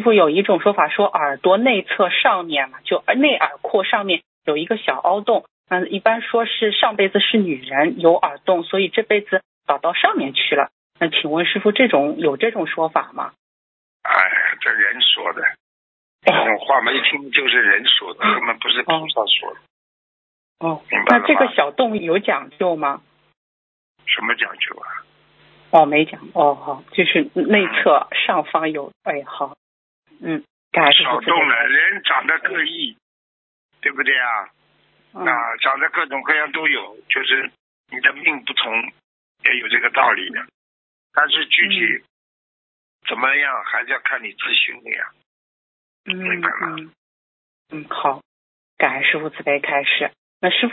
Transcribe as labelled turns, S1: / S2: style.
S1: 傅有一种说法说耳朵内侧上面嘛，就内耳廓上面有一个小凹洞，一般说是上辈子是女人有耳洞，所以这辈子倒到上面去了。那请问师傅，有这种说法吗？
S2: 哎，这人说的，这种话嘛，一听就是人说的，根本不是菩萨说的。
S1: 哦，
S2: 明白了吗？
S1: 那这个小洞有讲究吗？
S2: 什么讲究啊？
S1: 哦，没讲。哦，好，就是内侧上方有。哎，好，
S2: 小洞呢，人长得各异，对不对啊？长得各种各样都有，就是你的命不同，也有这个道理的。但是具体怎么样，还是要看你自寻的呀。明白吗？
S1: 好，感恩师父慈悲开示。那师父